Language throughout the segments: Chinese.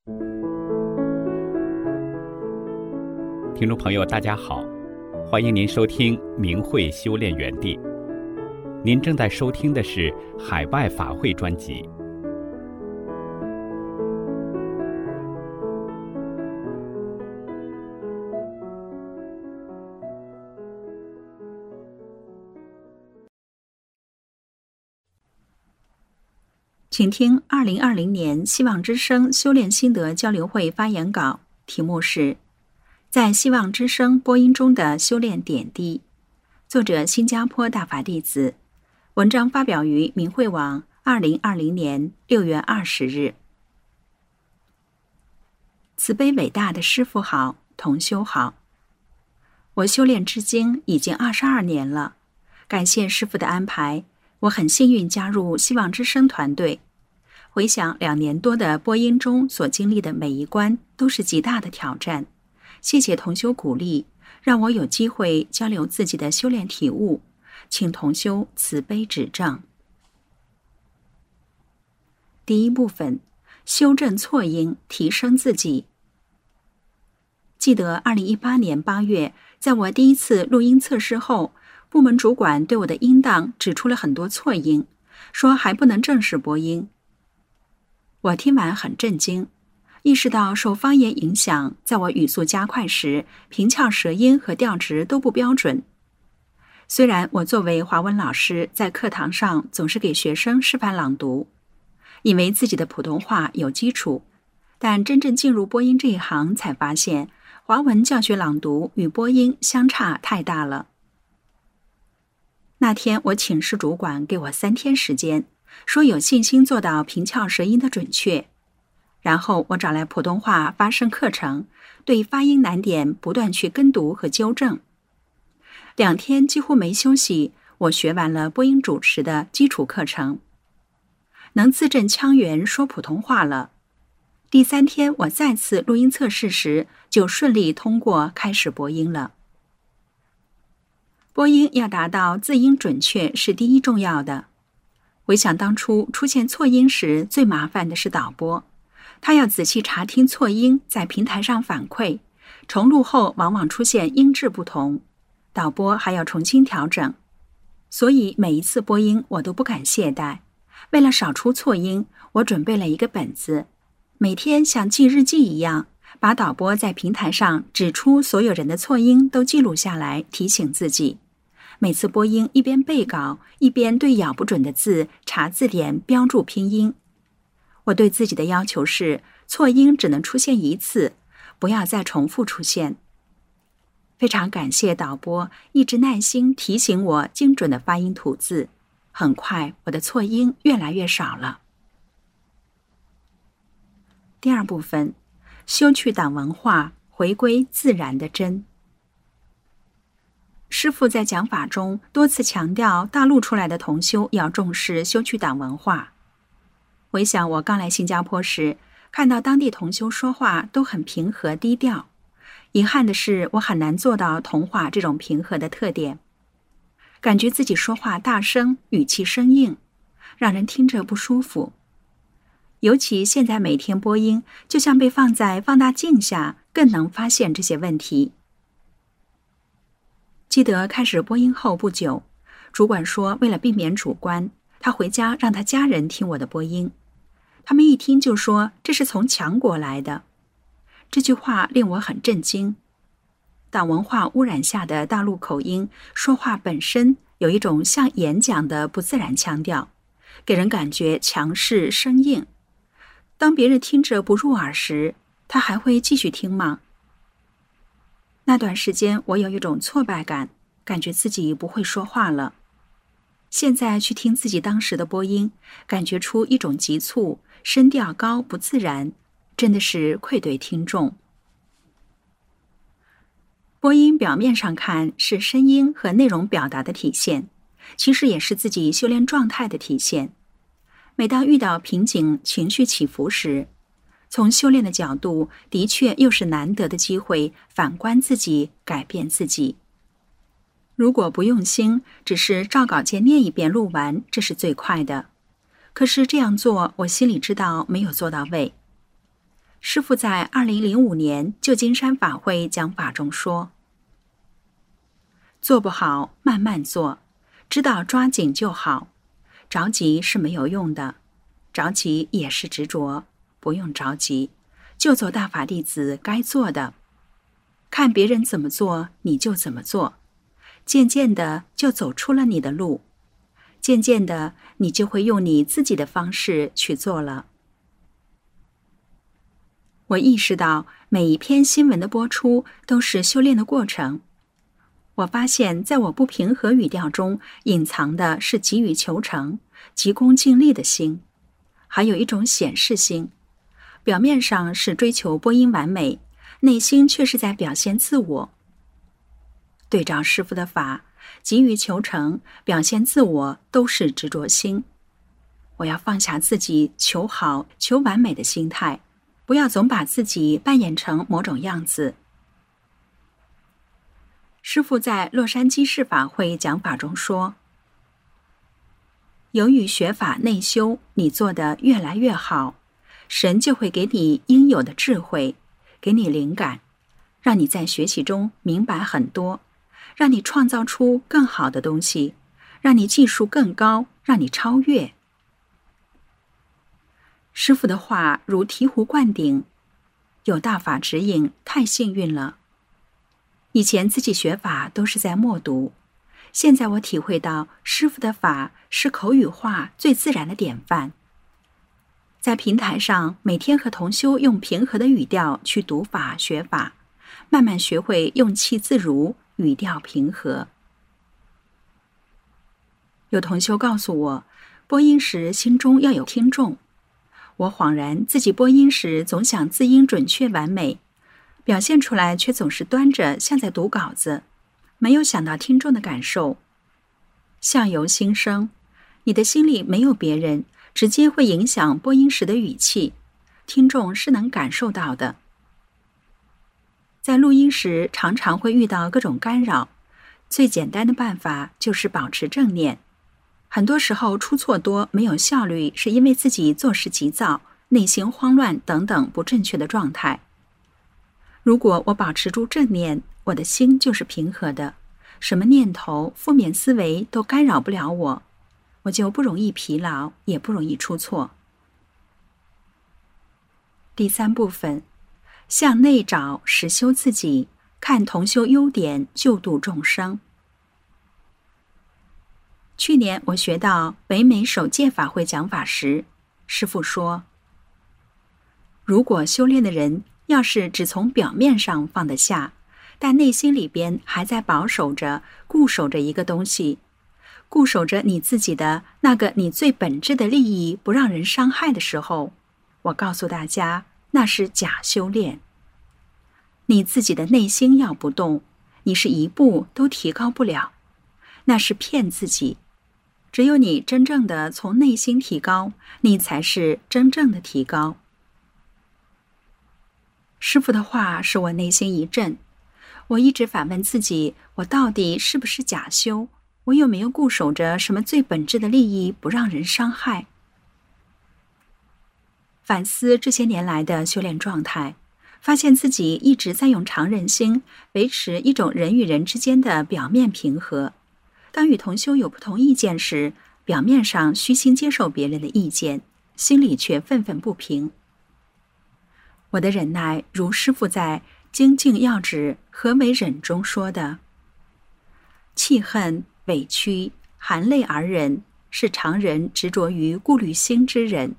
听众朋友大家好，欢迎您收听明慧修炼园地。您正在收听的是海外法会专辑。 请听2020年希望之声修炼心得交流会发言稿，题目是在希望之声播音中的修炼点滴，作者新加坡大法弟子，文章发表于明慧网2020年6月20日。慈悲伟大的师父好，同修好。我修炼至今已经22年了，感谢师父的安排，我很幸运加入希望之声团队。回想2年多的播音中所经历的每一关都是极大的挑战，谢谢同修鼓励，让我有机会交流自己的修炼体悟，请同修慈悲指正。第一部分，修正错音，提升自己。记得2018年8月，在我第一次录音测试后，部门主管对我的音档指出了很多错音，说还不能正式播音。我听完很震惊，意识到受方言影响，在我语速加快时，平翘舌音和调值都不标准。虽然我作为华文老师，在课堂上总是给学生示范朗读，以为自己的普通话有基础，但真正进入播音这一行才发现，华文教学朗读与播音相差太大了。那天我请示主管给我3天时间，说有信心做到平翘舌音的准确。然后我找来普通话发声课程，对发音难点不断去跟读和纠正。2天几乎没休息，我学完了播音主持的基础课程，能字正腔圆说普通话了。第3天我再次录音测试时，就顺利通过开始播音了。播音要达到字音准确是第一重要的。回想当初出现错音时，最麻烦的是导播，他要仔细查听错音，在平台上反馈，重录后往往出现音质不同，导播还要重新调整。所以每一次播音我都不敢懈怠，为了少出错音，我准备了一个本子，每天像记日记一样，把导播在平台上指出所有人的错音都记录下来，提醒自己。每次播音一边背稿，一边对咬不准的字查字典标注拼音。我对自己的要求是，错音只能出现1次，不要再重复出现。非常感谢导播一直耐心提醒我精准的发音吐字，很快我的错音越来越少了。第二部分，修去党文化，回归自然的真。师父在讲法中多次强调，大陆出来的同修要重视修去党文化。回想我刚来新加坡时，看到当地同修说话都很平和低调，遗憾的是我很难做到同化这种平和的特点，感觉自己说话大声，语气生硬，让人听着不舒服。尤其现在每天播音，就像被放在放大镜下，更能发现这些问题。记得开始播音后不久，主管说为了避免主观，他回家让他家人听我的播音。他们一听就说这是从强国来的。这句话令我很震惊。党文化污染下的大陆口音，说话本身有一种像演讲的不自然腔调，给人感觉强势生硬。当别人听着不入耳时，他还会继续听吗？那段时间我有一种挫败感，感觉自己不会说话了。现在去听自己当时的播音，感觉出一种急促，声调高不自然，真的是愧对听众。播音表面上看是声音和内容表达的体现，其实也是自己修炼状态的体现。每当遇到瓶颈、情绪起伏时，从修炼的角度，的确又是难得的机会，反观自己，改变自己。如果不用心，只是照稿件念一遍录完，这是最快的。可是这样做，我心里知道没有做到位。 师父在2005年旧金山法会讲法中说，做不好慢慢做，知道抓紧就好，着急是没有用的，着急也是执着，不用着急，就做大法弟子该做的，看别人怎么做你就怎么做，渐渐的就走出了你的路，渐渐的你就会用你自己的方式去做了。我意识到每一篇新闻的播出都是修炼的过程。我发现在我不平和语调中隐藏的是急于求成、急功近利的心，还有一种显示心，表面上是追求播音完美，内心却是在表现自我。对照师父的法，急于求成、表现自我都是执着心。我要放下自己求好、求完美的心态，不要总把自己扮演成某种样子。师父在洛杉矶市法会讲法中说，由于学法内修，你做得越来越好，神就会给你应有的智慧，给你灵感，让你在学习中明白很多，让你创造出更好的东西，让你技术更高，让你超越。师父的话如醍醐灌顶，有大法指引，太幸运了。以前自己学法都是在默读，现在我体会到师父的法是口语化最自然的典范。在平台上每天和同修用平和的语调去读法学法，慢慢学会用气自如，语调平和。有同修告诉我，播音时心中要有听众。我恍然自己播音时总想字音准确完美，表现出来却总是端着像在读稿子，没有想到听众的感受。相由心生，你的心里没有别人，直接会影响播音时的语气，听众是能感受到的。在录音时常常会遇到各种干扰，最简单的办法就是保持正念。很多时候出错多、没有效率，是因为自己做事急躁、内心慌乱等等不正确的状态。如果我保持住正念，我的心就是平和的，什么念头、负面思维都干扰不了我，我就不容易疲劳，也不容易出错。第三部分，向内找实修自己，看同修优点，救度众生。去年我学到北美首届法会讲法时，师父说，如果修炼的人要是只从表面上放得下，但内心里边还在保守着、固守着一个东西，固守着你自己的那个你最本质的利益不让人伤害的时候，我告诉大家，那是假修炼。你自己的内心要不动，你是一步都提高不了，那是骗自己。只有你真正的从内心提高，你才是真正的提高。师父的话使我内心一震，我一直反问自己，我到底是不是假修？我有没有固守着什么最本质的利益不让人伤害？反思这些年来的修炼状态，发现自己一直在用常人心维持一种人与人之间的表面平和。当与同修有不同意见时，表面上虚心接受别人的意见，心里却愤愤不平。我的忍耐如师父在《精进要旨何为忍》中说的，气恨、委屈、含泪而忍，是常人执着于顾虑心之忍。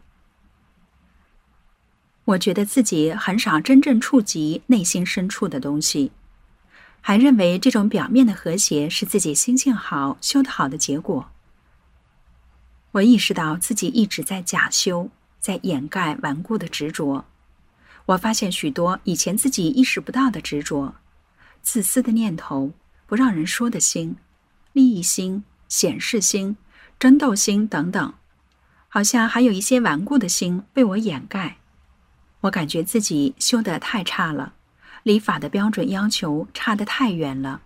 我觉得自己很少真正触及内心深处的东西，还认为这种表面的和谐是自己心性好、修得好的结果。我意识到自己一直在假修，在掩盖顽固的执着。我发现许多以前自己意识不到的执着，自私的念头、不让人说的心、利益心、显示心、争斗心等等，好像还有一些顽固的心被我掩盖。我感觉自己修得太差了，离法的标准要求差得太远了。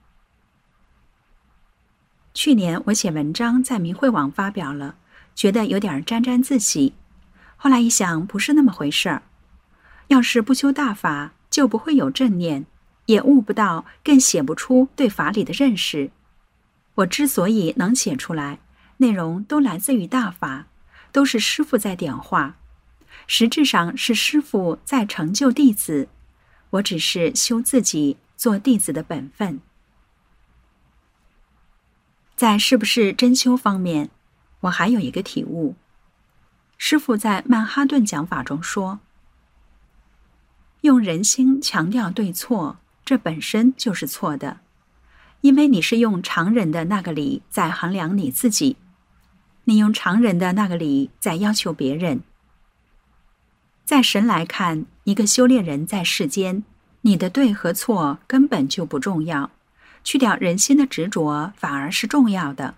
去年我写文章在明慧网发表了，觉得有点沾沾自喜。后来一想，不是那么回事儿。 要是不修大法，就不会有正念，也悟不到，更写不出对法理的认识。我之所以能写出来，内容都来自于大法，都是师父在点化，实质上是师父在成就弟子，我只是修自己做弟子的本分。在是不是真修方面，我还有一个体悟。师父在曼哈顿讲法中说，用人心强调对错，这本身就是错的，因为你是用常人的那个理在衡量你自己，你用常人的那个理在要求别人。在神来看，一个修炼人在世间，你的对和错根本就不重要，去掉人心的执着反而是重要的。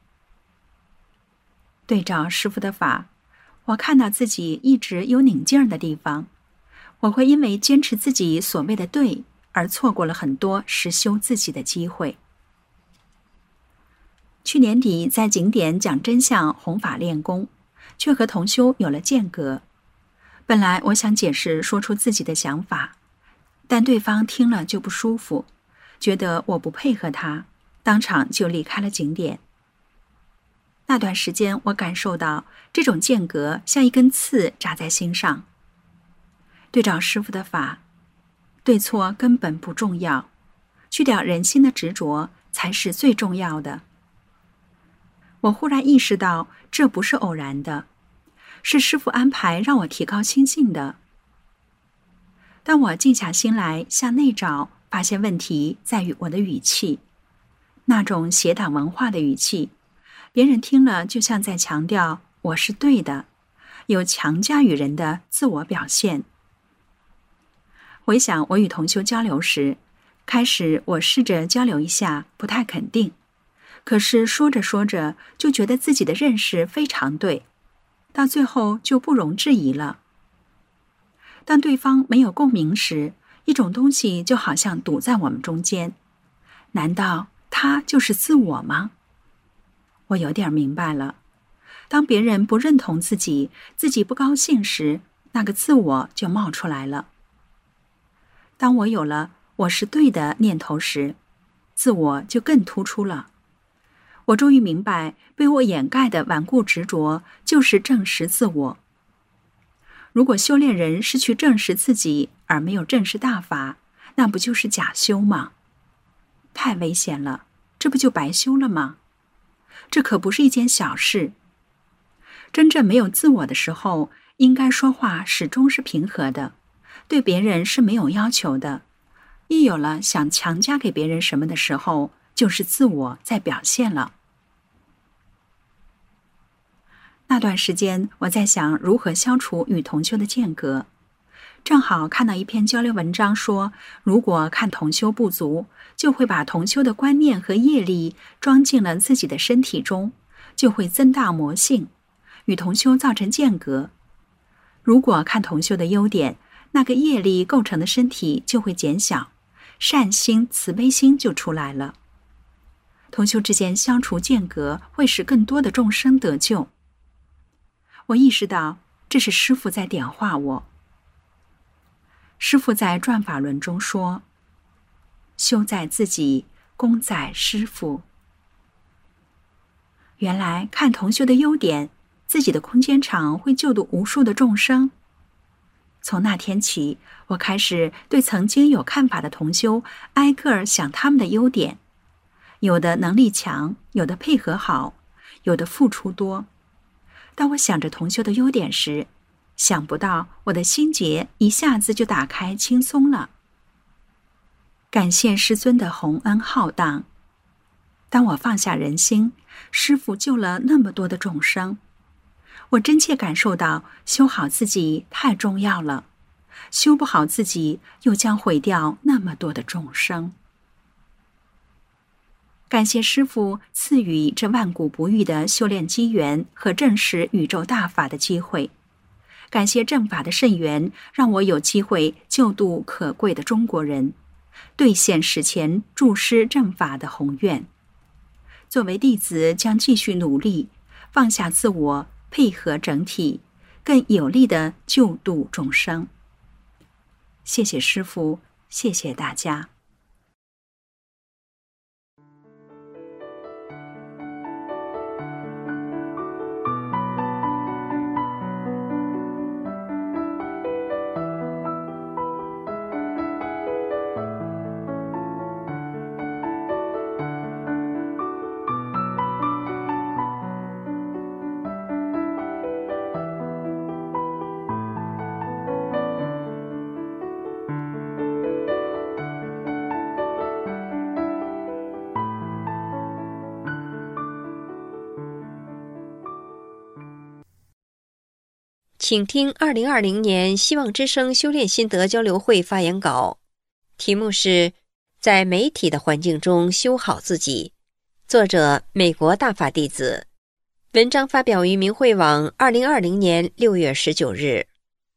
对照师父的法，我看到自己一直有拧劲儿的地方，我会因为坚持自己所谓的对，而错过了很多实修自己的机会。去年底在景点讲真相弘法练功，却和同修有了间隔。本来我想解释说出自己的想法，但对方听了就不舒服，觉得我不配合他，当场就离开了景点。那段时间我感受到这种间隔像一根刺扎在心上。对照师父的法，对错根本不重要，去掉人心的执着才是最重要的。我忽然意识到这不是偶然的，是师父安排让我提高心性的。当我静下心来向内找，发现问题在于我的语气，那种邪党文化的语气，别人听了就像在强调我是对的，有强加于人的自我表现。回想我与同修交流时，开始我试着交流一下，不太肯定，可是说着说着就觉得自己的认识非常对，到最后就不容置疑了。当对方没有共鸣时，一种东西就好像堵在我们中间，难道它就是自我吗？我有点明白了，当别人不认同自己，自己不高兴时，那个自我就冒出来了。当我有了我是对的念头时，自我就更突出了。我终于明白，被我掩盖的顽固执着就是证实自我。如果修炼人是去证实自己，而没有证实大法，那不就是假修吗？太危险了，这不就白修了吗？这可不是一件小事。真正没有自我的时候，应该说话始终是平和的，对别人是没有要求的。一有了想强加给别人什么的时候，就是自我在表现了。那段时间我在想如何消除与同修的间隔，正好看到一篇交流文章说，如果看同修不足，就会把同修的观念和业力装进了自己的身体中，就会增大魔性，与同修造成间隔。如果看同修的优点，那个业力构成的身体就会减小，善心慈悲心就出来了。同修之间消除间隔，会使更多的众生得救。我意识到这是师父在点化我。师父在转法轮中说，修在自己，功在师父。原来看同修的优点，自己的空间场会救度无数的众生。从那天起，我开始对曾经有看法的同修挨个儿想他们的优点，有的能力强，有的配合好，有的付出多。当我想着同修的优点时，想不到我的心结一下子就打开轻松了。感谢师尊的洪恩浩荡。当我放下人心，师父救了那么多的众生。我真切感受到修好自己太重要了，修不好自己又将毁掉那么多的众生。感谢师父赐予这万古不遇的修炼机缘和证实宇宙大法的机会，感谢正法的圣缘，让我有机会救度可贵的中国人，兑现史前助师正法的宏愿。作为弟子，将继续努力，放下自我，配合整体，更有力地救度众生。 谢谢师父，谢谢大家。 请听2020年希望之声修炼心得交流会发言稿，题目是在媒体的环境中修好自己，作者美国大法弟子，文章发表于明慧网2020年6月19日。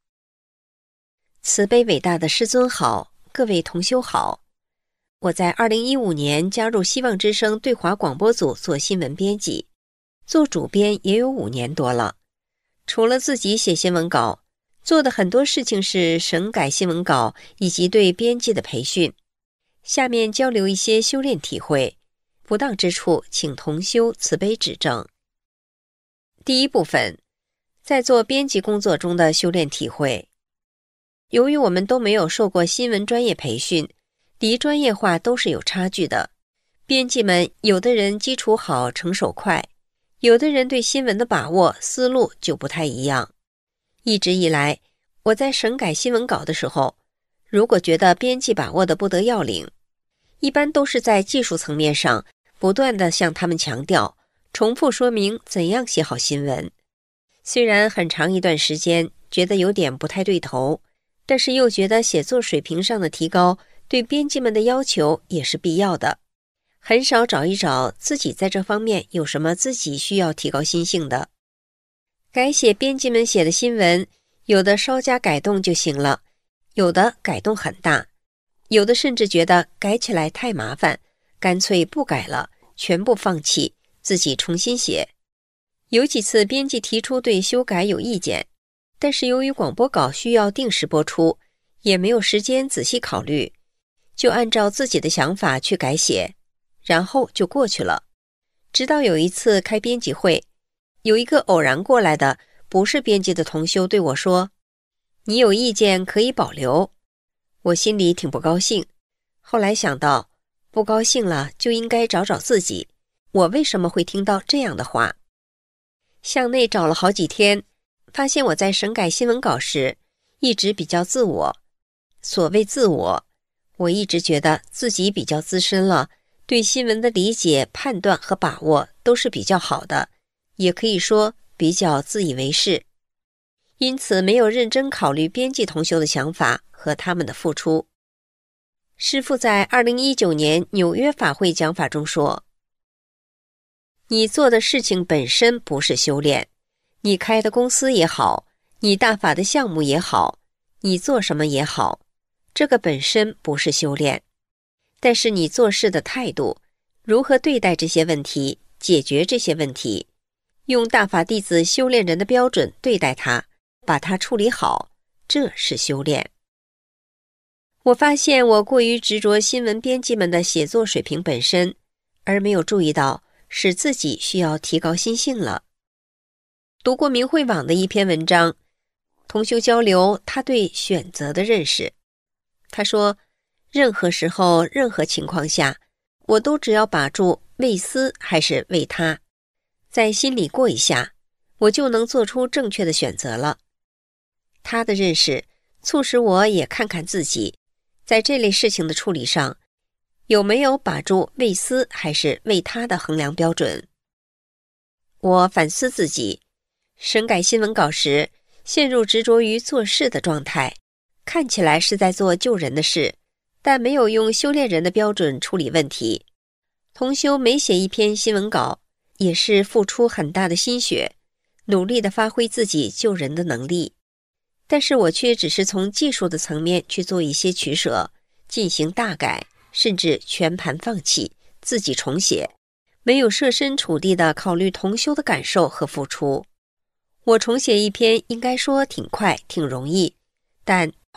慈悲伟大的师尊好，各位同修好。我在2015年加入希望之声对华广播组做新闻编辑，做主编也有5年多了。除了自己写新闻稿，做的很多事情是审改新闻稿以及对编辑的培训。下面交流一些修炼体会，不当之处请同修慈悲指正。第一部分，在做编辑工作中的修炼体会。由于我们都没有受过新闻专业培训，离专业化都是有差距的。编辑们有的人基础好，成手快，有的人对新闻的把握思路就不太一样。一直以来，我在审改新闻稿的时候，如果觉得编辑把握的不得要领，一般都是在技术层面上不断地向他们强调，重复说明怎样写好新闻。虽然很长一段时间觉得有点不太对头，但是又觉得写作水平上的提高对编辑们的要求也是必要的。很少找一找自己在这方面有什么自己需要提高心性的。改写编辑们写的新闻，有的稍加改动就行了，有的改动很大，有的甚至觉得改起来太麻烦，干脆不改了，全部放弃，自己重新写。有几次编辑提出对修改有意见，但是由于广播稿需要定时播出，也没有时间仔细考虑，就按照自己的想法去改写，然后就过去了。直到有一次开编辑会，有一个偶然过来的不是编辑的同修对我说，你有意见可以保留。我心里挺不高兴，后来想到不高兴了就应该找找自己，我为什么会听到这样的话。向内找了好几天，发现我在审改新闻稿时一直比较自我。所谓自我，我一直觉得自己比较资深了，对新闻的理解、判断和把握都是比较好的，也可以说比较自以为是。因此没有认真考虑编辑同修的想法和他们的付出。师父在2019年纽约法会讲法中说，你做的事情本身不是修炼，你开的公司也好，你大法的项目也好，你做什么也好，这个本身不是修炼。但是你做事的态度，如何对待这些问题，解决这些问题，用大法弟子修炼人的标准对待它，把它处理好，这是修炼。我发现我过于执着新闻编辑们的写作水平本身，而没有注意到使自己需要提高心性了。读过明慧网的一篇文章，同修交流他对选择的认识。他说，任何时候任何情况下，我都只要把住为私还是为他，在心里过一下，我就能做出正确的选择了。他的认识促使我也看看自己在这类事情的处理上有没有把住为私还是为他的衡量标准。我反思自己审改新闻稿时陷入执着于做事的状态，看起来是在做救人的事，但没有用修炼人的标准处理问题。同修每写一篇新闻稿，也是付出很大的心血，努力地发挥自己救人的能力。但是我却只是从技术的层面去做一些取舍，进行大改，甚至全盘放弃，自己重写，没有设身处地地考虑同修的感受和付出。我重写一篇应该说挺快挺容易，但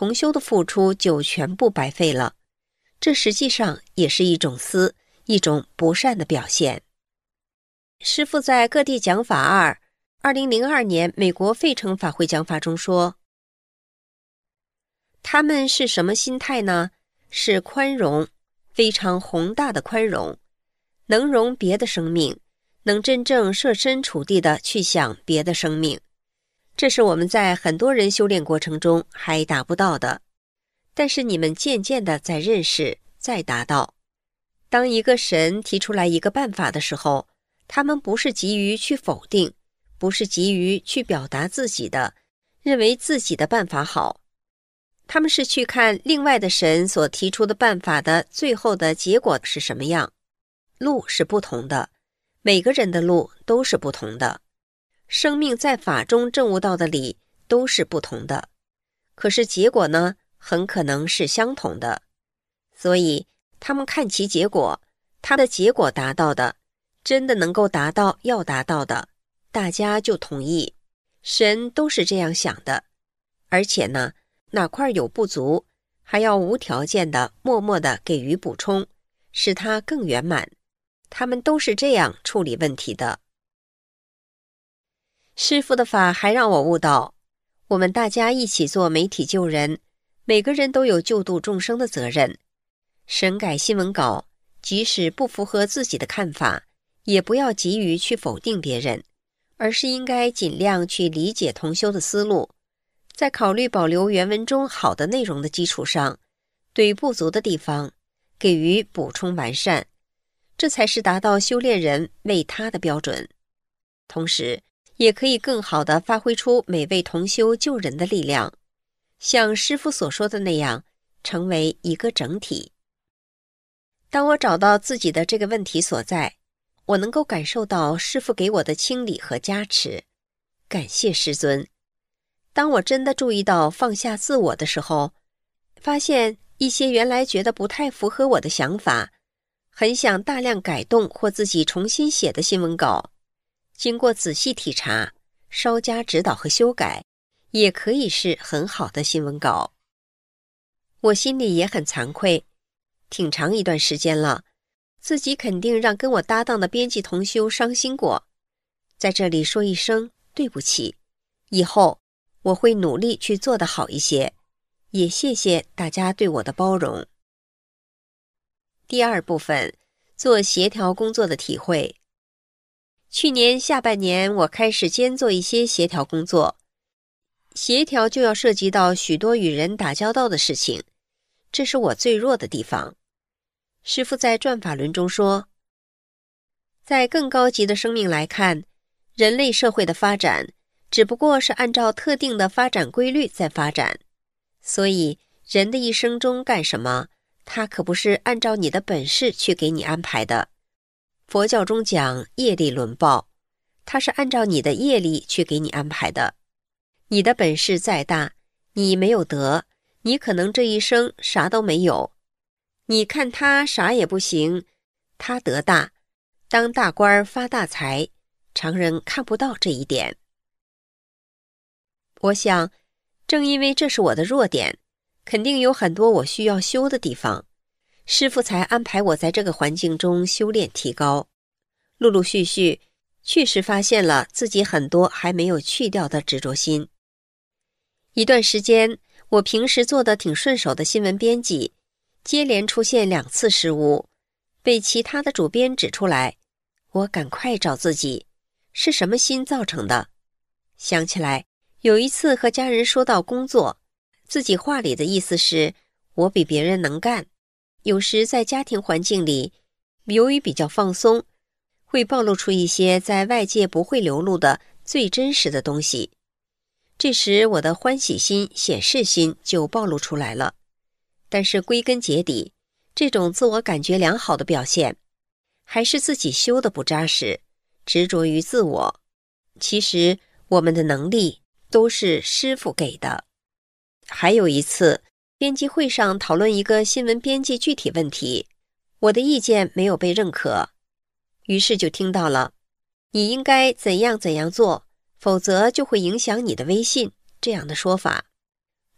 同修的付出就全部白费了。这实际上也是一种私，一种不善的表现。师父在各地讲法2002年美国费城法会讲法中说，他们是什么心态呢？是宽容，非常宏大的宽容，能容别的生命，能真正设身处地地去想别的生命。这是我们在很多人修炼过程中还达不到的，但是你们渐渐地在认识，在达到。当一个神提出来一个办法的时候，他们不是急于去否定，不是急于去表达自己的，认为自己的办法好，他们是去看另外的神所提出的办法的最后的结果是什么样。路是不同的，每个人的路都是不同的，生命在法中证悟到的理都是不同的，可是结果呢，很可能是相同的。所以他们看其结果，他的结果达到的，真的能够达到要达到的，大家就同意。神都是这样想的，而且呢，哪块有不足，还要无条件的默默的给予补充，使它更圆满。他们都是这样处理问题的。师父的法还让我悟到，我们大家一起做媒体救人，每个人都有救度众生的责任。审改新闻稿，即使不符合自己的看法，也不要急于去否定别人，而是应该尽量去理解同修的思路，在考虑保留原文中好的内容的基础上，对不足的地方给予补充完善，这才是达到修炼人为他的标准。同时也可以更好地发挥出每位同修救人的力量，像师父所说的那样，成为一个整体。当我找到自己的这个问题所在，我能够感受到师父给我的清理和加持，感谢师尊。当我真的注意到放下自我的时候，发现一些原来觉得不太符合我的想法，很想大量改动或自己重新写的新闻稿，经过仔细体察，稍加指导和修改，也可以是很好的新闻稿。我心里也很惭愧，挺长一段时间了，自己肯定让跟我搭档的编辑同修伤心过，在这里说一声对不起，以后我会努力去做得好一些，也谢谢大家对我的包容。第二部分，做协调工作的体会。去年下半年，我开始兼做一些协调工作。协调就要涉及到许多与人打交道的事情，这是我最弱的地方。师父在转法轮中说，在更高级的生命来看，人类社会的发展只不过是按照特定的发展规律在发展，所以人的一生中干什么，它可不是按照你的本事去给你安排的。佛教中讲业力轮报，它是按照你的业力去给你安排的。你的本事再大，你没有德，你可能这一生啥都没有。你看他啥也不行，他德大，当大官发大财，常人看不到这一点。我想，正因为这是我的弱点，肯定有很多我需要修的地方，师父才安排我在这个环境中修炼提高。陆陆续续，确实发现了自己很多还没有去掉的执着心。一段时间，我平时做得挺顺手的新闻编辑，接连出现2次失误，被其他的主编指出来，我赶快找自己，是什么心造成的？想起来，有一次和家人说到工作，自己话里的意思是我比别人能干，有时在家庭环境里，由于比较放松，会暴露出一些在外界不会流露的最真实的东西。这时我的欢喜心、显示心就暴露出来了。但是归根结底，这种自我感觉良好的表现，还是自己修的不扎实，执着于自我。其实我们的能力都是师父给的。还有一次，编辑会上讨论一个新闻编辑具体问题，我的意见没有被认可，于是就听到了，你应该怎样怎样做，否则就会影响你的威信，这样的说法。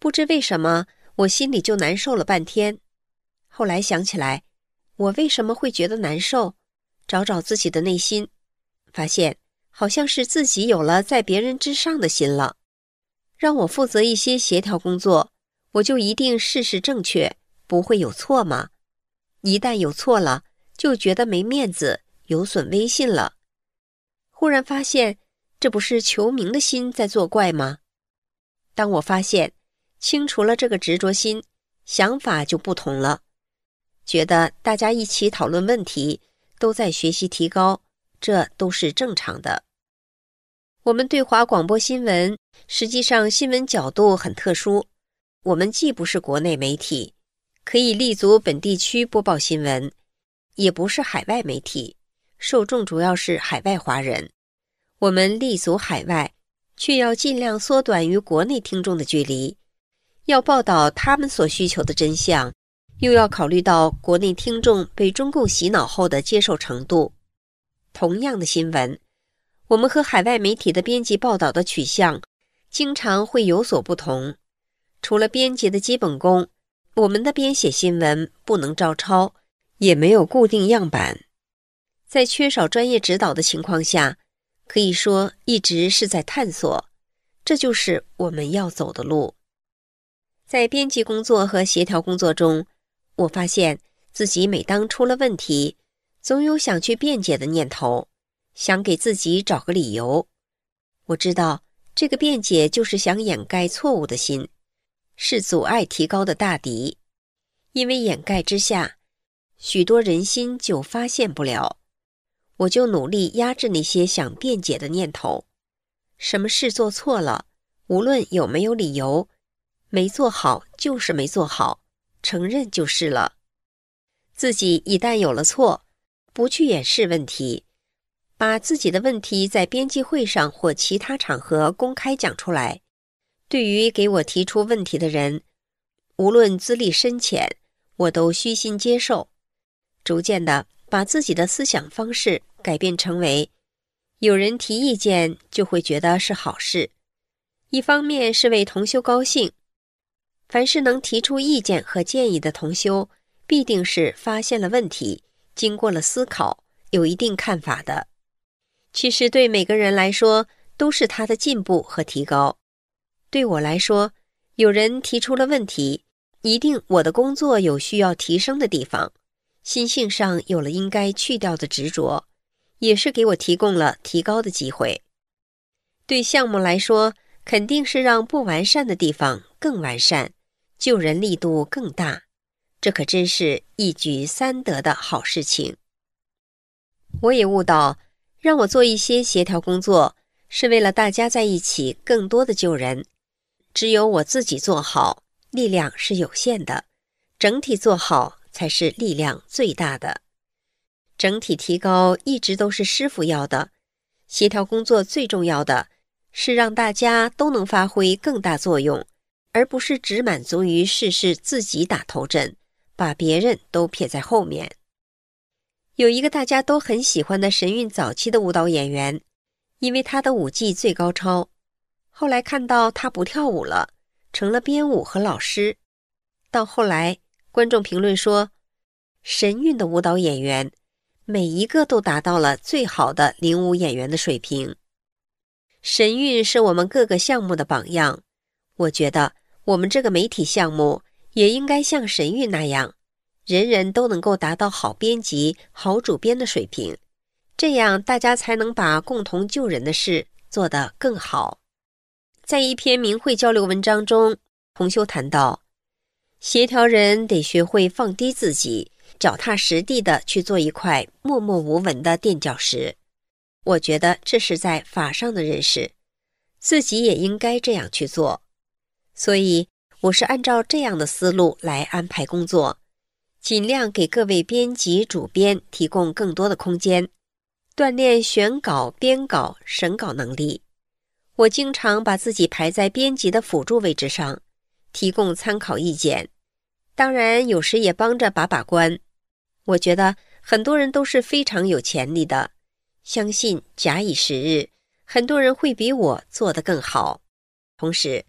不知为什么，我心里就难受了半天。后来想起来，我为什么会觉得难受？找找自己的内心，发现好像是自己有了在别人之上的心了。让我负责一些协调工作，我就一定事事正确，不会有错吗？一旦有错了，就觉得没面子，有损威信了。忽然发现，这不是求名的心在作怪吗？当我发现清除了这个执着心，想法就不同了，觉得大家一起讨论问题，都在学习提高，这都是正常的。我们对华广播新闻，实际上新闻角度很特殊，我们既不是国内媒体，可以立足本地区播报新闻，也不是海外媒体，受众主要是海外华人。我们立足海外，却要尽量缩短与国内听众的距离，要报道他们所需求的真相，又要考虑到国内听众被中共洗脑后的接受程度。同样的新闻，我们和海外媒体的编辑报道的取向经常会有所不同。除了编辑的基本功，我们的编写新闻不能照抄，也没有固定样板。在缺少专业指导的情况下，可以说一直是在探索，这就是我们要走的路。在编辑工作和协调工作中，我发现自己每当出了问题，总有想去辩解的念头，想给自己找个理由。我知道这个辩解就是想掩盖错误的心，是阻碍提高的大敌。因为掩盖之下，许多人心就发现不了。我就努力压制那些想辩解的念头。什么事做错了，无论有没有理由，没做好就是没做好，承认就是了。自己一旦有了错，不去掩饰问题，把自己的问题在编辑会上或其他场合公开讲出来，对于给我提出问题的人，无论资历深浅，我都虚心接受，逐渐地把自己的思想方式改变成为，有人提意见就会觉得是好事。一方面是为同修高兴，凡是能提出意见和建议的同修，必定是发现了问题，经过了思考，有一定看法的。其实对每个人来说，都是他的进步和提高。对我来说，有人提出了问题，一定我的工作有需要提升的地方，心性上有了应该去掉的执着，也是给我提供了提高的机会。对项目来说，肯定是让不完善的地方更完善，救人力度更大，这可真是一举三得的好事情。我也悟到，让我做一些协调工作，是为了大家在一起更多的救人。只有我自己做好，力量是有限的，整体做好才是力量最大的。整体提高一直都是师父要的，协调工作最重要的是让大家都能发挥更大作用，而不是只满足于事事自己打头阵，把别人都撇在后面。有一个大家都很喜欢的神韵早期的舞蹈演员，因为他的舞技最高超，后来看到他不跳舞了，成了编舞和老师。到后来观众评论说，神韵的舞蹈演员每一个都达到了最好的领舞演员的水平。神韵是我们各个项目的榜样，我觉得我们这个媒体项目也应该像神韵那样，人人都能够达到好编辑、好主编的水平，这样大家才能把共同救人的事做得更好。在一篇明慧交流文章中，同修谈到，协调人得学会放低自己，脚踏实地地去做一块默默无闻的垫脚石。我觉得这是在法上的认识，自己也应该这样去做。所以我是按照这样的思路来安排工作，尽量给各位编辑、主编提供更多的空间，锻炼选稿、编稿、审稿能力。我经常把自己排在编辑的辅助位置上，提供参考意见，当然有时也帮着把关。我觉得很多人都是非常有潜力的，相信假以时日，很多人会比我做得更好。同时，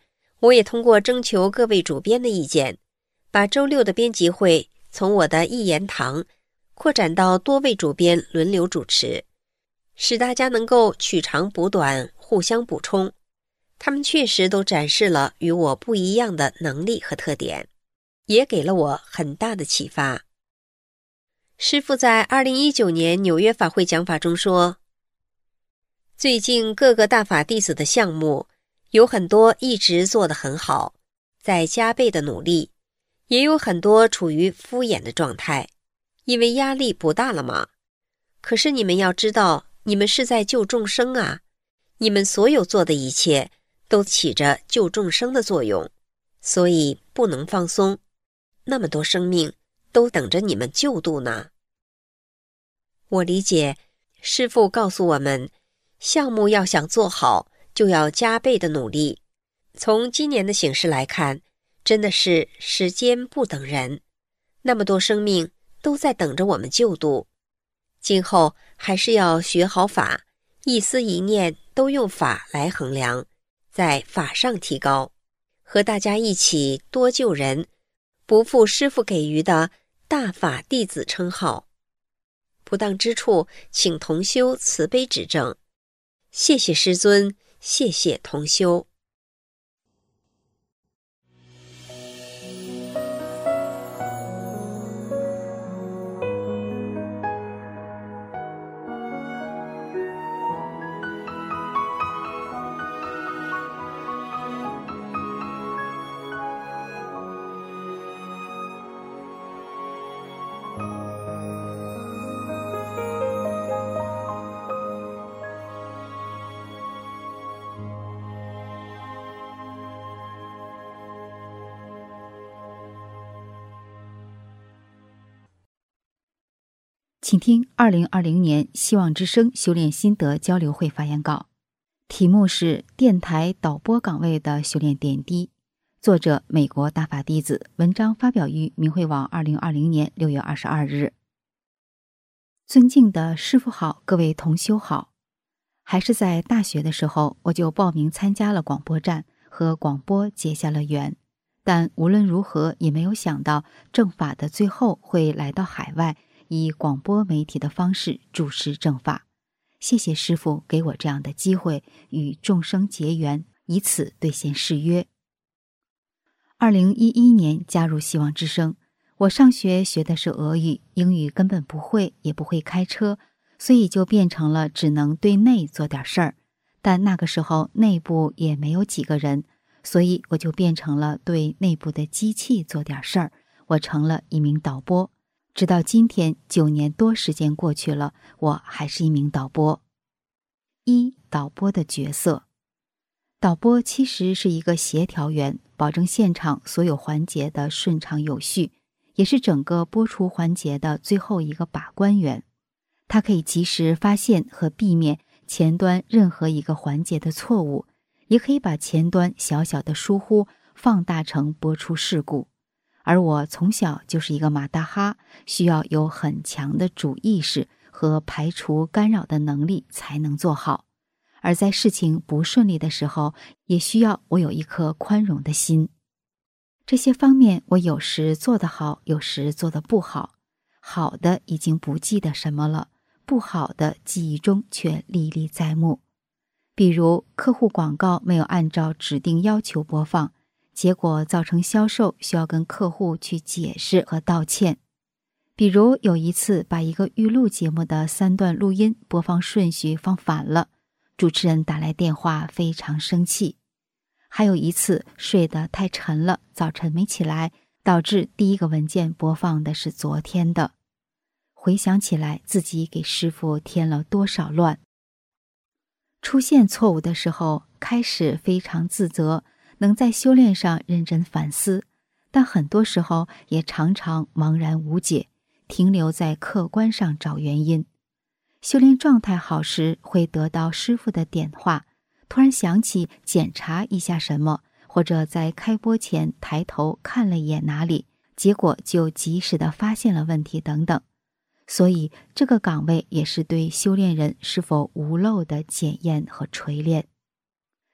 我也通过征求各位主编的意见，把周六的编辑会从我的一言堂扩展到多位主编轮流主持，使大家能够取长补短，互相补充。他们确实都展示了与我不一样的能力和特点，也给了我很大的启发。师父在2019年纽约法会讲法中说，最近各个大法弟子的项目有很多一直做得很好，在加倍的努力，也有很多处于敷衍的状态，因为压力不大了嘛。可是你们要知道，你们是在救众生啊，你们所有做的一切都起着救众生的作用，所以不能放松，那么多生命都等着你们救度呢。我理解，师父告诉我们，项目要想做好，就要加倍的努力。从今年的形势来看，真的是时间不等人，那么多生命都在等着我们救度。今后还是要学好法，一思一念都用法来衡量，在法上提高，和大家一起多救人，不负师父给予的大法弟子称号。不当之处，请同修慈悲指正。谢谢师尊，谢谢同修。 请听2020年希望之声修炼心得交流会发言稿，题目是电台导播岗位的修炼点滴，作者美国大法弟子，文章发表于明慧网2020年6月22日。尊敬的师父好，各位同修好。还是在大学的时候，我就报名参加了广播站，和广播结下了缘。但无论如何也没有想到正法的最后会来到海外，以广播媒体的方式注释正法。谢谢师父给我这样的机会，与众生结缘，以此兑现誓约。2011年加入希望之声，我上学学的是俄语，英语根本不会，也不会开车，所以就变成了只能对内做点事儿。但那个时候内部也没有几个人，所以我就变成了对内部的机器做点事儿，我成了一名导播。直到今天9年多时间过去了，我还是一名导播。导播的角色。导播其实是一个协调员，保证现场所有环节的顺畅有序，也是整个播出环节的最后一个把关员。它可以及时发现和避免前端任何一个环节的错误，也可以把前端小小的疏忽放大成播出事故。而我从小就是一个马大哈，需要有很强的主意识和排除干扰的能力才能做好。而在事情不顺利的时候，也需要我有一颗宽容的心。这些方面我有时做得好，有时做得不好。好的已经不记得什么了，不好的记忆中却历历在目。比如客户广告没有按照指定要求播放，结果造成销售需要跟客户去解释和道歉。比如有一次把一个预录节目的3段录音播放顺序放反了，主持人打来电话非常生气。还有一次睡得太沉了，早晨没起来，导致第一个文件播放的是昨天的。回想起来自己给师父添了多少乱。出现错误的时候，开始非常自责，能在修炼上认真反思，但很多时候也常常茫然无解，停留在客观上找原因。修炼状态好时会得到师父的点化，突然想起检查一下什么，或者在开播前抬头看了一眼哪里，结果就及时地发现了问题等等。所以这个岗位也是对修炼人是否无漏的检验和锤炼。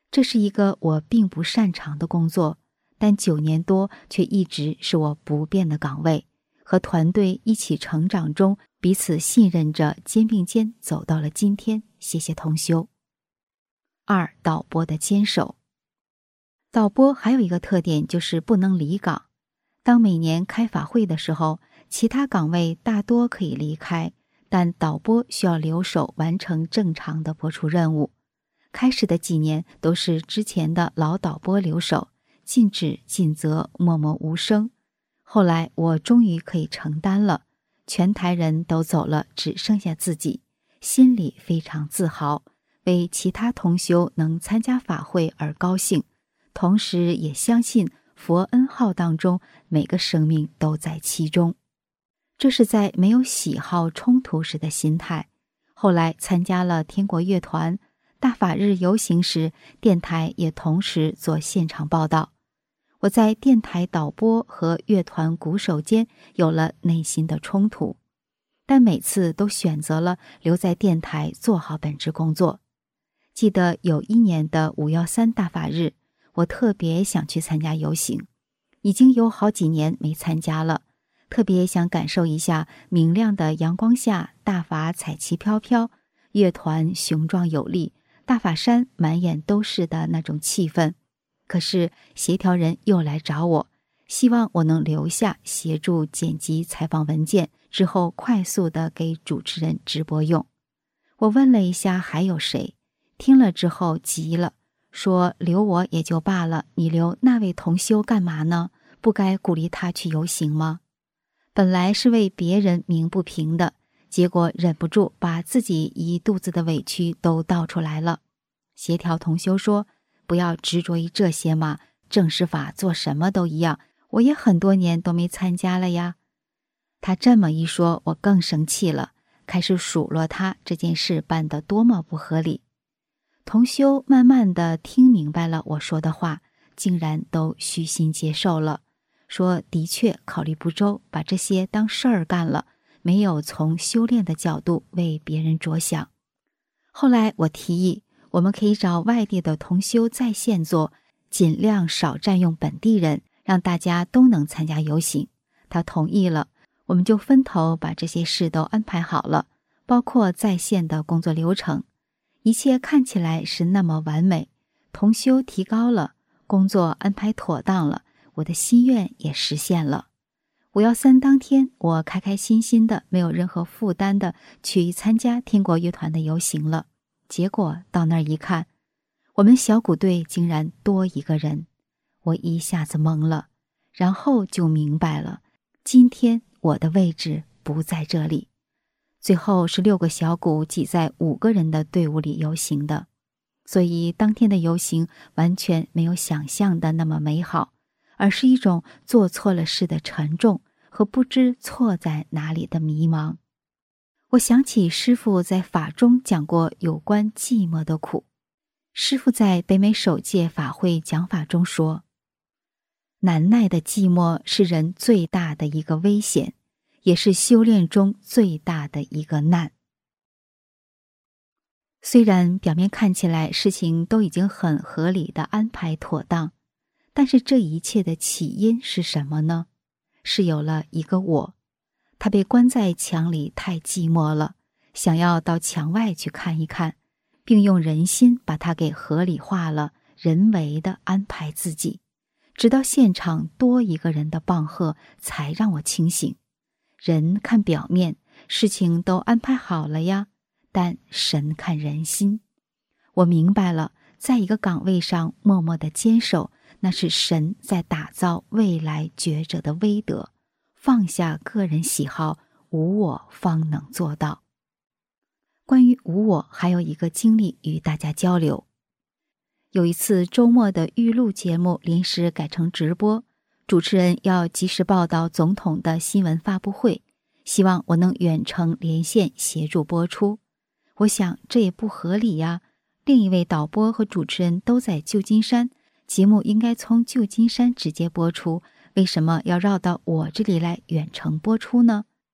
这是一个我并不擅长的工作，但9年多却一直是我不变的岗位，和团队一起成长中，彼此信任着，肩并肩走到了今天。谢谢同修。2. 导播的坚守。导播还有一个特点，就是不能离岗。当每年开法会的时候，其他岗位大多可以离开，但导播需要留守完成正常的播出任务。开始的几年都是之前的老导播留守，尽职尽责，默默无声。后来我终于可以承担了，全台人都走了，只剩下自己，心里非常自豪，为其他同修能参加法会而高兴，同时也相信佛恩号当中每个生命都在其中。这是在没有喜好冲突时的心态。后来参加了天国乐团，大法日游行时，电台也同时做现场报道。我在电台导播和乐团鼓手间有了内心的冲突，但每次都选择了留在电台做好本职工作。记得有一年的513大法日，我特别想去参加游行，已经有好几年没参加了，特别想感受一下明亮的阳光下，大法彩旗飘飘，乐团雄壮有力，大法山满眼都是的那种气氛。可是协调人又来找我，希望我能留下协助剪辑采访文件，之后快速的给主持人直播用。我问了一下还有谁，听了之后急了，说留我也就罢了，你留那位同修干嘛呢？不该鼓励他去游行吗？本来是为别人鸣不平的，结果忍不住把自己一肚子的委屈都倒出来了。协调同修说，不要执着于这些嘛，正式法做什么都一样，我也很多年都没参加了呀。他这么一说，我更生气了，开始数落他这件事办得多么不合理。同修慢慢的听明白了我说的话，竟然都虚心接受了，说的确考虑不周，把这些当事儿干了，没有从修炼的角度为别人着想。后来我提议，我们可以找外地的同修在线做，尽量少占用本地人，让大家都能参加游行。他同意了，我们就分头把这些事都安排好了，包括在线的工作流程。一切看起来是那么完美，同修提高了，工作安排妥当了，我的心愿也实现了。513当天，我开开心心的，没有任何负担的去参加天国乐团的游行了。结果到那儿一看，我们小鼓队竟然多一个人，我一下子懵了，然后就明白了，今天我的位置不在这里。最后是6个小鼓挤在5个人的队伍里游行的，所以当天的游行完全没有想象的那么美好，而是一种做错了事的沉重和不知错在哪里的迷茫。我想起师父在法中讲过有关寂寞的苦。师父在北美首届法会讲法中说，难耐的寂寞是人最大的一个危险，也是修炼中最大的一个难。虽然表面看起来事情都已经很合理的安排妥当，但是这一切的起因是什么呢？是有了一个我，他被关在墙里太寂寞了，想要到墙外去看一看，并用人心把它给合理化了，人为的安排自己，直到现场多一个人的棒喝，才让我清醒。人看表面，事情都安排好了呀，但神看人心。我明白了，在一个岗位上默默的坚守，那是神在打造未来觉者的威德，放下个人喜好，无我方能做到。关于无我，还有一个经历与大家交流。有一次周末的预录节目临时改成直播，主持人要及时报道总统的新闻发布会，希望我能远程连线协助播出。我想这也不合理呀，另一位导播和主持人都在旧金山，节目应该从旧金山直接播出，为什么要绕到我这里来远程播出呢？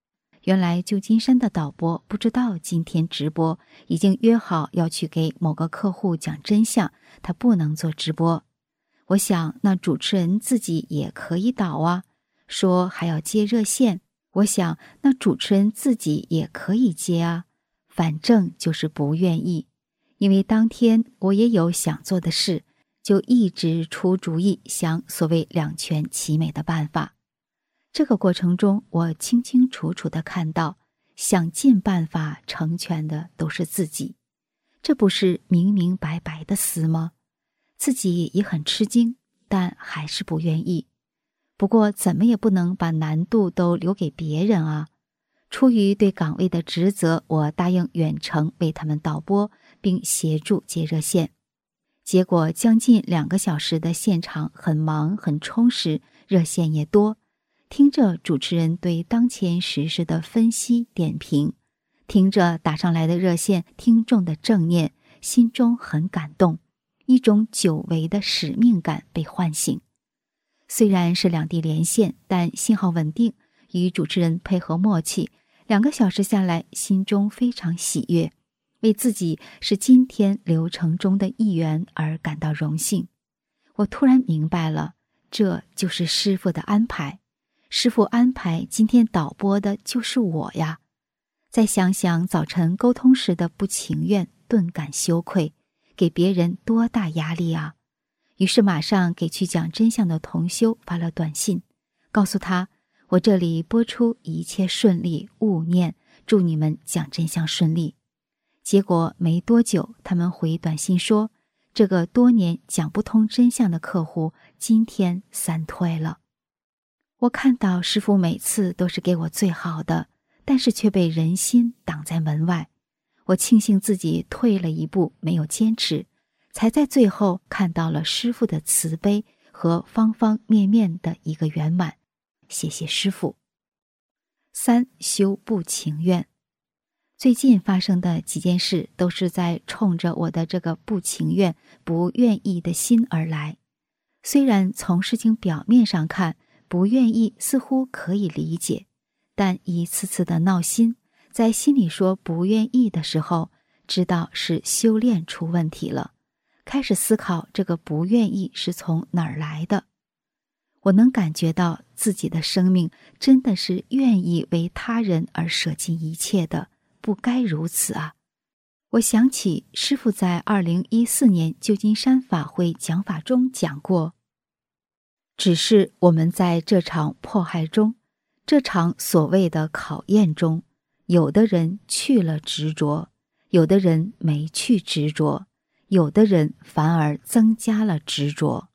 原来旧金山的导播不知道今天直播，已经约好要去给某个客户讲真相，他不能做直播。我想那主持人自己也可以导啊，说还要接热线，我想那主持人自己也可以接啊，反正就是不愿意。因为当天我也有想做的事，就一直出主意想所谓两全其美的办法。这个过程中，我清清楚楚地看到，想尽办法成全的都是自己，这不是明明白白的死吗？自己也很吃惊，但还是不愿意。不过怎么也不能把难度都留给别人啊。出于对岗位的职责，我答应远程为他们导播，并协助接热线。结果将近2个小时的现场很忙很充实，热线也多。听着主持人对当前时事的分析点评，听着打上来的热线听众的正念，心中很感动，一种久违的使命感被唤醒。虽然是两地连线，但信号稳定，与主持人配合默契，2个小时下来，心中非常喜悦，为自己是今天流程中的一员而感到荣幸。我突然明白了，这就是师父的安排。师父安排今天导播的就是我呀。再想想早晨沟通时的不情愿，顿感羞愧，给别人多大压力啊！于是马上给去讲真相的同修发了短信，告诉他，我这里播出一切顺利，勿念，祝你们讲真相顺利。结果没多久，他们回短信说，这个多年讲不通真相的客户今天3退了。我看到师父每次都是给我最好的，但是却被人心挡在门外。我庆幸自己退了一步，没有坚持，才在最后看到了师父的慈悲和方方面面的一个圆满。谢谢师父。3. 修不情愿。最近发生的几件事都是在冲着我的这个不情愿、不愿意的心而来。虽然从事情表面上看，不愿意似乎可以理解，但一次次的闹心，在心里说不愿意的时候，知道是修炼出问题了，开始思考这个不愿意是从哪儿来的。我能感觉到自己的生命真的是愿意为他人而舍尽一切的，不该如此啊！我想起师父在2014年旧金山法会讲法中讲过，只是我们在这场迫害中，这场所谓的考验中，有的人去了执着，有的人没去执着，有的人反而增加了执着。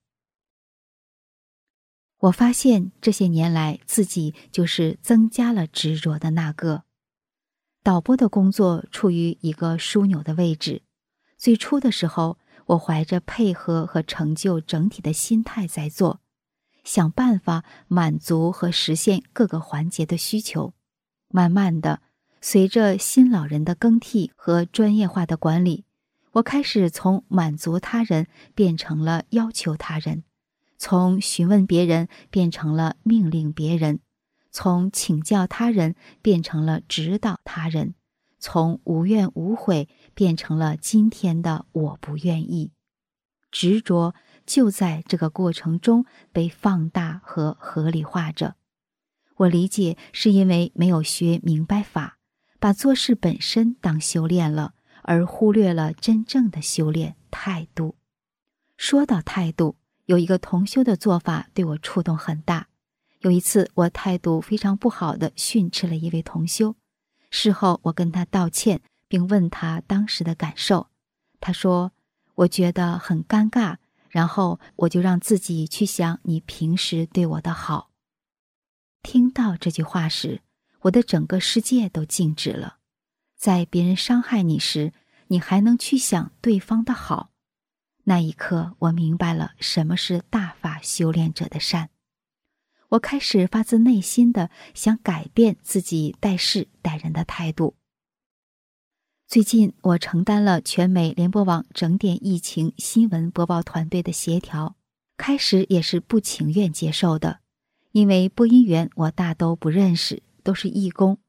我发现这些年来自己就是增加了执着的那个。导播的工作处于一个枢纽的位置，最初的时候，我怀着配合和成就整体的心态在做，想办法满足和实现各个环节的需求。慢慢的，随着新老人的更替和专业化的管理，我开始从满足他人变成了要求他人，从询问别人变成了命令别人，从请教他人变成了指导他人，从无怨无悔变成了今天的我不愿意。执着就在这个过程中被放大和合理化着。我理解是因为没有学明白法，把做事本身当修炼了，而忽略了真正的修炼态度。说到态度，有一个同修的做法对我触动很大。有一次我态度非常不好地训斥了一位同修，事后我跟他道歉，并问他当时的感受。他说，我觉得很尴尬，然后我就让自己去想你平时对我的好。听到这句话时，我的整个世界都静止了。在别人伤害你时，你还能去想对方的好。那一刻，我明白了什么是大法修炼者的善。我开始发自内心的想改变自己待事待人的态度。最近我承担了全美联播网整点疫情新闻播报团队的协调，开始也是不情愿接受的，因为播音员我大都不认识，都是义工。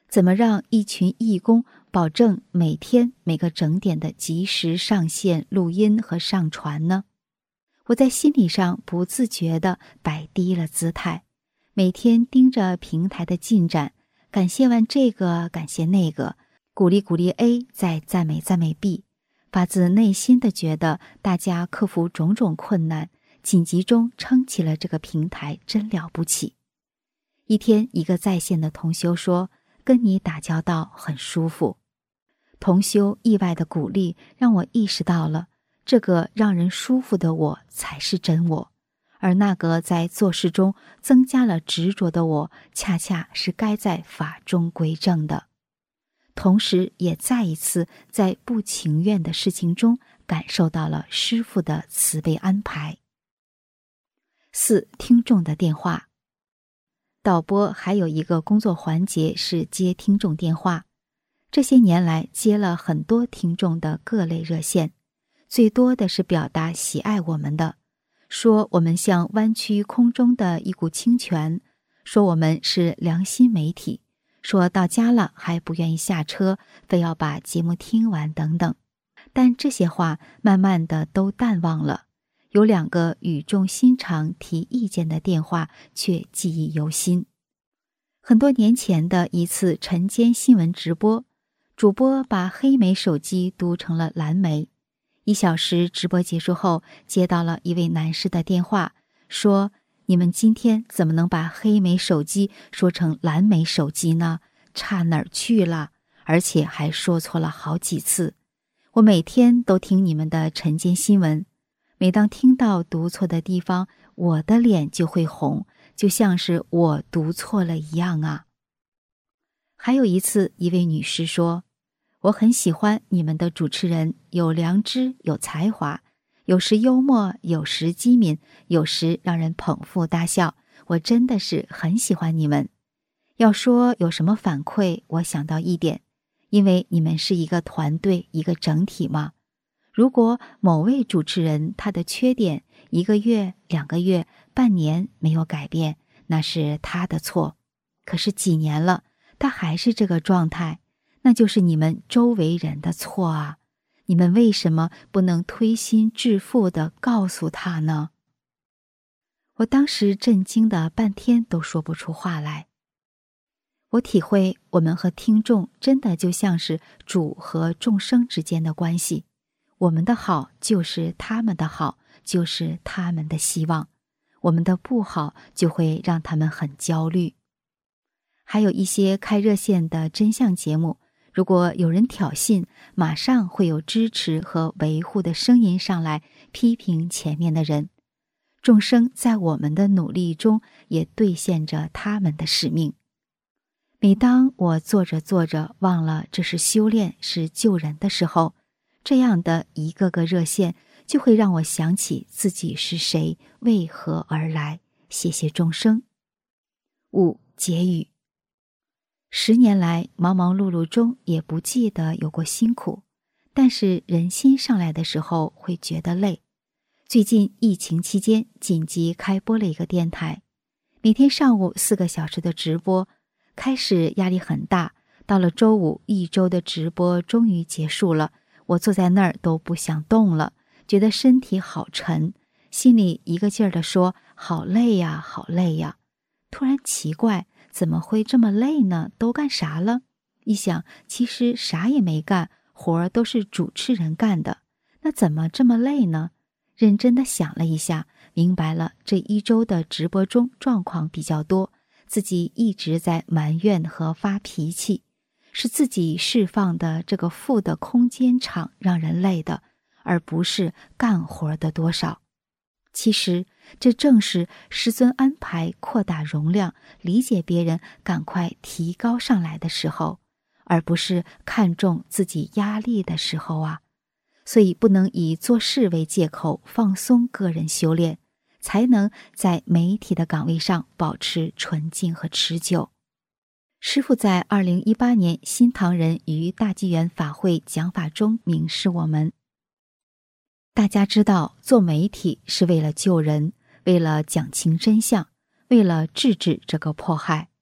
怎么让一群义工保证每天每个整点的及时上线录音和上传呢？我在心理上不自觉地摆低了姿态，每天盯着平台的进展，感谢完这个，感谢那个，鼓励鼓励 A， 再赞美赞美 B， 发自内心地觉得大家克服种种困难，紧急中撑起了这个平台，真了不起。一天，一个在线的同修说，跟你打交道很舒服。同修意外的鼓励让我意识到了，这个让人舒服的我才是真我，而那个在做事中增加了执着的我，恰恰是该在法中归正的。同时也再一次在不情愿的事情中感受到了师父的慈悲安排。4. 听众的电话。导播还有一个工作环节是接听众电话，这些年来接了很多听众的各类热线，最多的是表达喜爱我们的，说我们像湾区空中的一股清泉，说我们是良心媒体，说到家了还不愿意下车，非要把节目听完等等。但这些话慢慢的都淡忘了，有2个语重心长提意见的电话却记忆犹新。很多年前的一次晨间新闻直播，主播把黑莓手机读成了蓝莓。1小时直播结束后，接到了一位男士的电话，说你们今天怎么能把黑莓手机说成蓝莓手机呢？差哪儿去了？而且还说错了好几次。我每天都听你们的晨间新闻，每当听到读错的地方，我的脸就会红，就像是我读错了一样啊。还有一次，一位女士说，我很喜欢你们的主持人，有良知，有才华，有时幽默，有时机敏，有时让人捧腹大笑，我真的是很喜欢你们。要说有什么反馈，我想到一点，因为你们是一个团队，一个整体嘛。如果某位主持人他的缺点1个月、2个月、半年没有改变，那是他的错。可是几年了，他还是这个状态，那就是你们周围人的错啊！你们为什么不能推心置腹地告诉他呢？我当时震惊的半天都说不出话来。我体会我们和听众真的就像是主和众生之间的关系，我们的好就是他们的好，就是他们的希望，我们的不好就会让他们很焦虑。还有一些开热线的真相节目，如果有人挑衅，马上会有支持和维护的声音上来批评前面的人。众生在我们的努力中也兑现着他们的使命。每当我做着做着忘了这是修炼，是救人的时候，这样的一个个热线就会让我想起自己是谁，为何而来。谢谢众生。5. 结语。10年来忙忙碌碌中也不记得有过辛苦，但是人心上来的时候会觉得累。最近疫情期间紧急开播了一个电台，每天上午4个小时的直播，开始压力很大，到了周五1周的直播终于结束了，我坐在那儿都不想动了，觉得身体好沉，心里一个劲儿地说好累呀，好累呀。突然奇怪，怎么会这么累呢？都干啥了？一想，其实啥也没干，活儿都是主持人干的，那怎么这么累呢？认真地想了一下，明白了这1周的直播中状况比较多，自己一直在埋怨和发脾气，是自己释放的这个负的空间场让人累的，而不是干活的多少。其实这正是师尊安排扩大容量，理解别人赶快提高上来的时候，而不是看重自己压力的时候啊。所以不能以做事为借口放松个人修炼，才能在媒体的岗位上保持纯净和持久。师父在2018年新唐人于大纪元法会讲法中明示我们，大家知道做媒体是为了救人，为了讲清真相，为了制止这个迫害，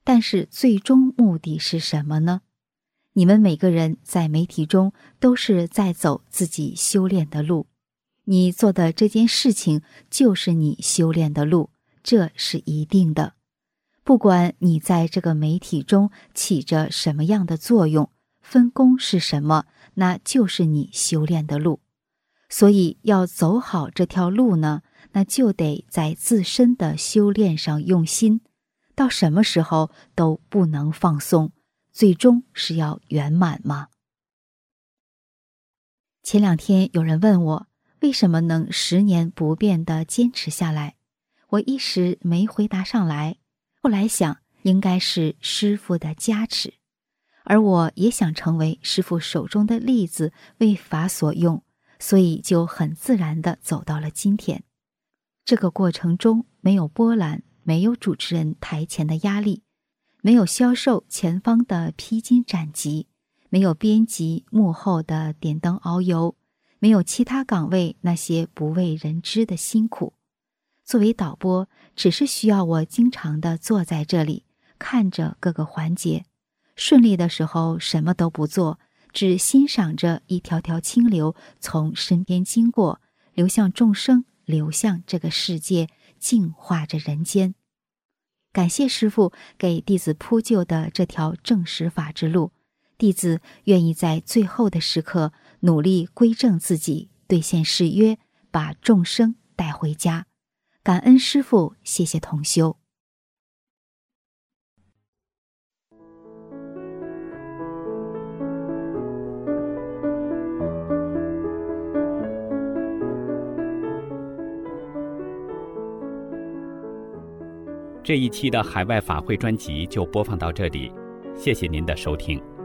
但是最终目的是什么呢？你们每个人在媒体中都是在走自己修炼的路，你做的这件事情就是你修炼的路，这是一定的。不管你在这个媒体中起着什么样的作用，分工是什么，那就是你修炼的路。所以要走好这条路呢，那就得在自身的修炼上用心，到什么时候都不能放松，最终是要圆满吗？前2天有人问我，为什么能10年不变地坚持下来？我一时没回答上来，后来想，应该是师父的加持，而我也想成为师父手中的例子，为法所用，所以就很自然地走到了今天。这个过程中没有波澜，没有主持人台前的压力，没有销售前方的披荆斩棘，没有编辑幕后的点灯熬油，没有其他岗位那些不为人知的辛苦。作为导播，只是需要我经常地坐在这里，看着各个环节，顺利的时候什么都不做，只欣赏着一条条清流从身边经过，流向众生，流向这个世界，净化着人间。感谢师父给弟子铺就的这条正实法之路，弟子愿意在最后的时刻努力归正自己，兑现誓约，把众生带回家。感恩师父，谢谢同修。 这一期的海外法会专辑就播放到这里，谢谢您的收听。